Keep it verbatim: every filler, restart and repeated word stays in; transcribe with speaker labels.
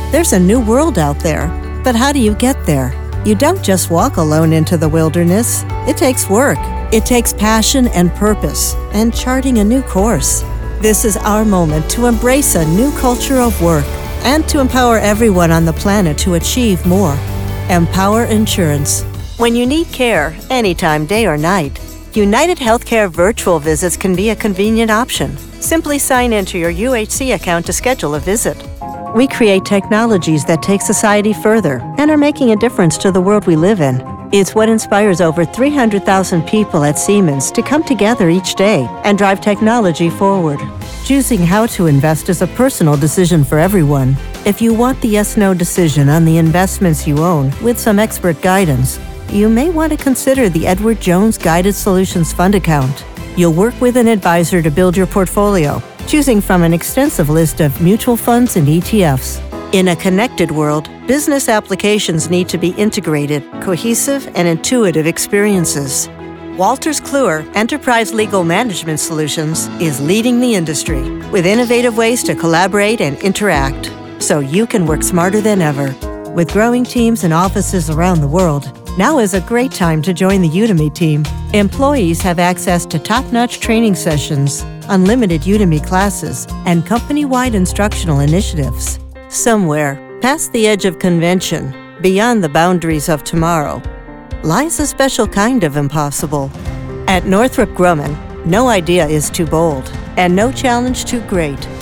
Speaker 1: There's a new world out there. But how do you get there? You don't just walk alone into the wilderness. It takes work. It takes passion and purpose, and charting a new course. This is our moment to embrace a new culture of work and to empower everyone on the planet to achieve more. Empower Insurance. When you need care, anytime, day or night, United Healthcare virtual visits can be a convenient option. Simply sign into your U H C account to schedule a visit. We create technologies that take society further and are making a difference to the world we live in. It's what inspires over three hundred thousand people at Siemens to come together each day and drive technology forward. Choosing how to invest is a personal decision for everyone. If you want the yes-no decision on the investments you own with some expert guidance, you may want to consider the Edward Jones Guided Solutions Fund account. You'll work with an advisor to build your portfolio, choosing from an extensive list of mutual funds and E T Fs. In a connected world, business applications need to be integrated, cohesive, and intuitive experiences. Wolters Kluwer Enterprise Legal Management Solutions is leading the industry with innovative ways to collaborate and interact so you can work smarter than ever. With growing teams and offices around the world, now is a great time to join the Udemy team. Employees have access to top-notch training sessions, unlimited Udemy classes, and company-wide instructional initiatives. Somewhere, past the edge of convention, beyond the boundaries of tomorrow, lies a special kind of impossible. At Northrop Grumman, no idea is too bold, and no challenge too great.